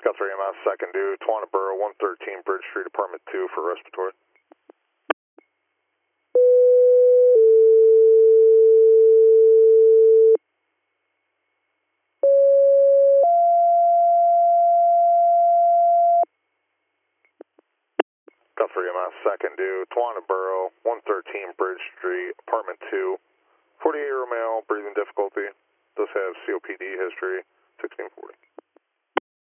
Guthrie MS, second due, Twanaboro, 113 Bridge Street, Apartment 2 for respiratory. Guthrie MS, second due, Twanaboro, 113 Bridge Street, Apartment 2, 48-year-old male, breathing difficulty, does have COPD history, 1640.